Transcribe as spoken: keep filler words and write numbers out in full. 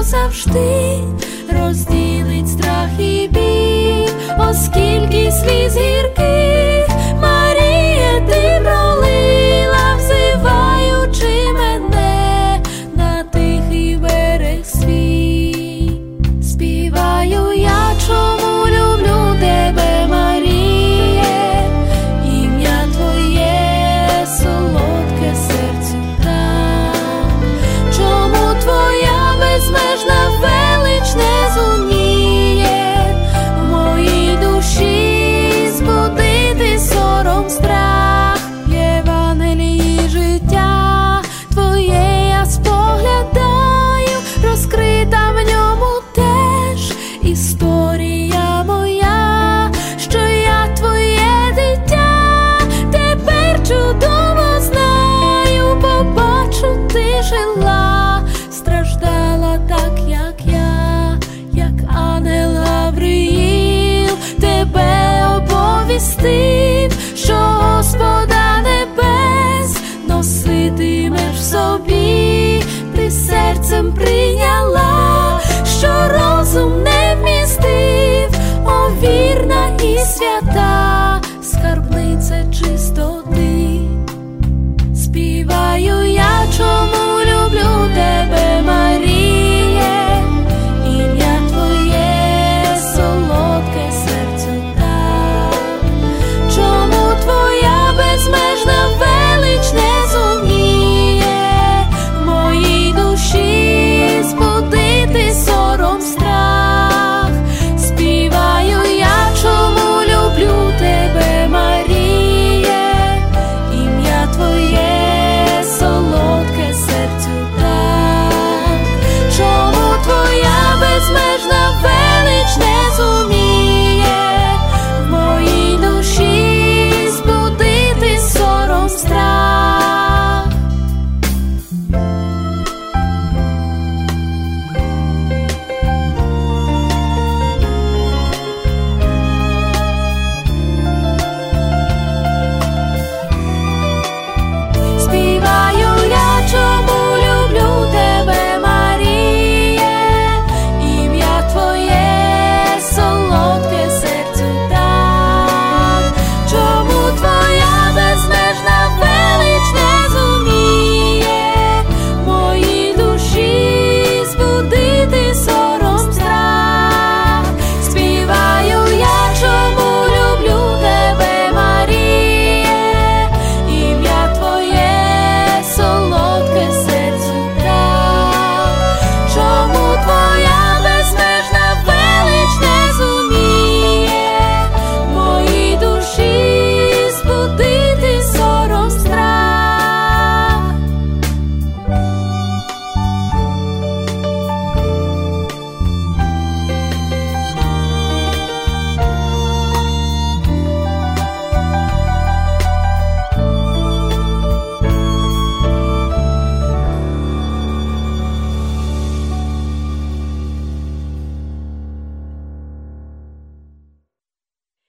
завжди розділить страх і біль, оскільки сліз гірких, Марія, ти пролила, взиваючи мене на тихий берег свій. Співаю я, чому люблю тебе, Маріє, ім'я твоє солодке серцю так. Чому твоя безмежна велич не зуміє в моїй душі збудити сором, страх. В Євангелії життя твоє я споглядаю, розкрита в ньому теж історія моя, що я твоє дитя, тепер чудово знаю, побачу, ти жила, страждала так, як я, як ангел Гавриїл тебе оповістив, що Господа небес носитимеш в собі, ти серцем прийняла, що розум не вмістив, о вірна і свята, скарбниця чисто